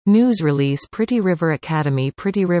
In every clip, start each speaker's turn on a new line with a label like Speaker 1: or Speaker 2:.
Speaker 1: News release. Pretty River Academy,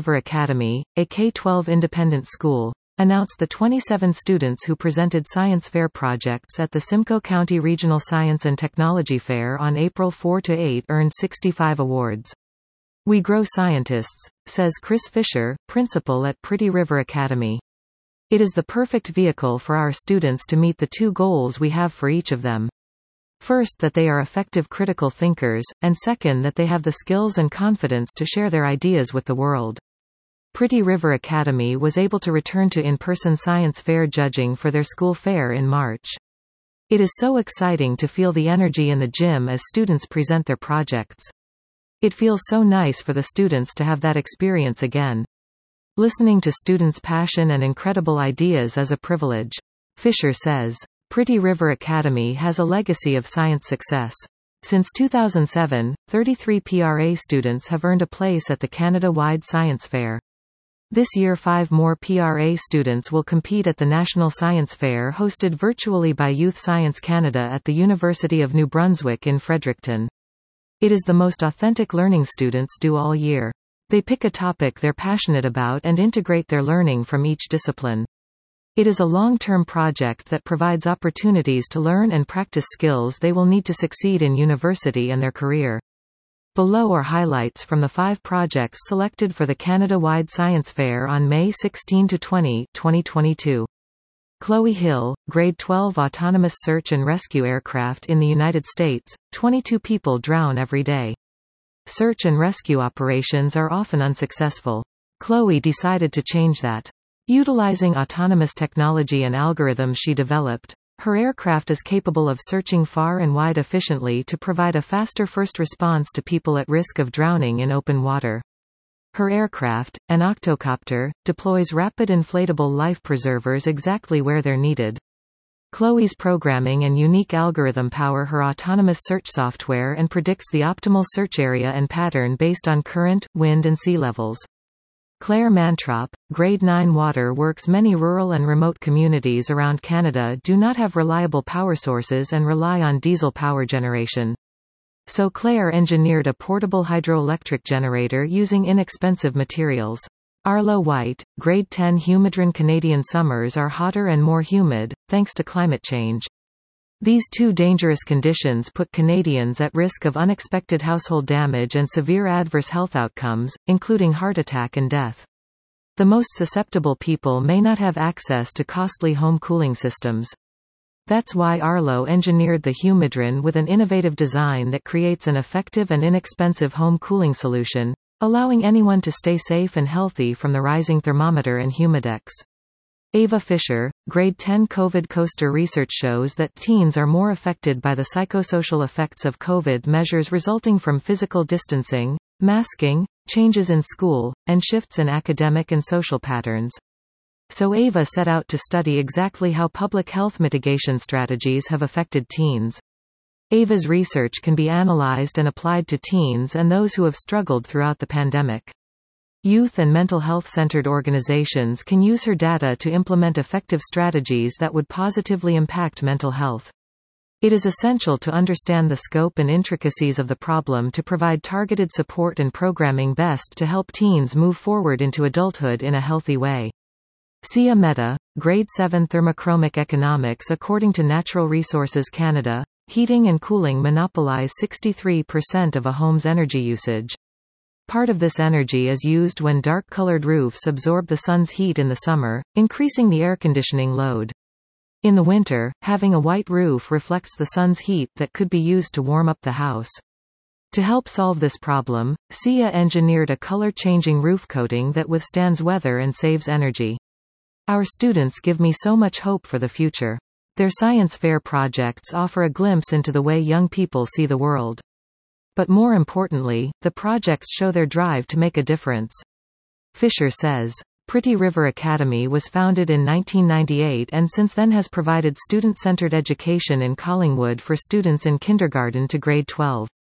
Speaker 1: a K-12 independent school, announced the 27 students who presented science fair projects at the Simcoe County Regional Science and Technology Fair on April 4–8 earned 65 awards. "We grow scientists," says Chris Fisher, principal at Pretty River Academy. "It is the perfect vehicle for our students to meet the two goals we have for each of them. First, that they are effective critical thinkers, and second, that they have the skills and confidence to share their ideas with the world." Pretty River Academy was able to return to in-person science fair judging for their school fair in March. "It is so exciting to feel the energy in the gym as students present their projects. It feels so nice for the students to have that experience again. Listening to students' passion and incredible ideas is a privilege," Fisher says. Pretty River Academy has a legacy of science success. Since 2007, 33 PRA students have earned a place at the Canada-wide Science Fair. This year 5 more PRA students will compete at the National Science Fair hosted virtually by Youth Science Canada at the University of New Brunswick in Fredericton. It is the most authentic learning students do all year. They pick a topic they're passionate about and integrate their learning from each discipline. It is a long-term project that provides opportunities to learn and practice skills they will need to succeed in university and their career. Below are highlights from the 5 projects selected for the Canada-wide Science Fair on May 16–20, 2022. Chloe Hill, Grade 12 Autonomous Search and Rescue Aircraft in the United States, 22 people drown every day. Search and rescue operations are often unsuccessful. Chloe decided to change that. Utilizing autonomous technology and algorithms she developed, her aircraft is capable of searching far and wide efficiently to provide a faster first response to people at risk of drowning in open water. Her aircraft, an octocopter, deploys rapid inflatable life preservers exactly where they're needed. Chloe's programming and unique algorithm power her autonomous search software and predicts the optimal search area and pattern based on current, wind and sea levels. Claire Mantrop, Grade 9 Water Works. Many rural and remote communities around Canada do not have reliable power sources and rely on diesel power generation. So Claire engineered a portable hydroelectric generator using inexpensive materials. Arlo White, Grade 10 Humidron. Canadian summers are hotter and more humid, thanks to climate change. These two dangerous conditions put Canadians at risk of unexpected household damage and severe adverse health outcomes, including heart attack and death. The most susceptible people may not have access to costly home cooling systems. That's why Arlo engineered the Humidron with an innovative design that creates an effective and inexpensive home cooling solution, allowing anyone to stay safe and healthy from the rising thermometer and humidex. Ava Fisher, Grade 10 COVID Coaster. Research shows that teens are more affected by the psychosocial effects of COVID measures resulting from physical distancing, masking, changes in school, and shifts in academic and social patterns. So Ava set out to study exactly how public health mitigation strategies have affected teens. Ava's research can be analyzed and applied to teens and those who have struggled throughout the pandemic. Youth and mental health-centered organizations can use her data to implement effective strategies that would positively impact mental health. It is essential to understand the scope and intricacies of the problem to provide targeted support and programming best to help teens move forward into adulthood in a healthy way. Sia Mehta, Grade 7 Thermochromic Economics. According to Natural Resources Canada, heating and cooling monopolize 63% of a home's energy usage. Part of this energy is used when dark-colored roofs absorb the sun's heat in the summer, increasing the air conditioning load. In the winter, having a white roof reflects the sun's heat that could be used to warm up the house. To help solve this problem, Sia engineered a color-changing roof coating that withstands weather and saves energy. Our students give me so much hope for the future. Their science fair projects offer a glimpse into the way young people see the world. But more importantly, the projects show their drive to make a difference. Fisher says. Pretty River Academy was founded in 1998 and since then has provided student-centered education in Collingwood for students in kindergarten to grade 12.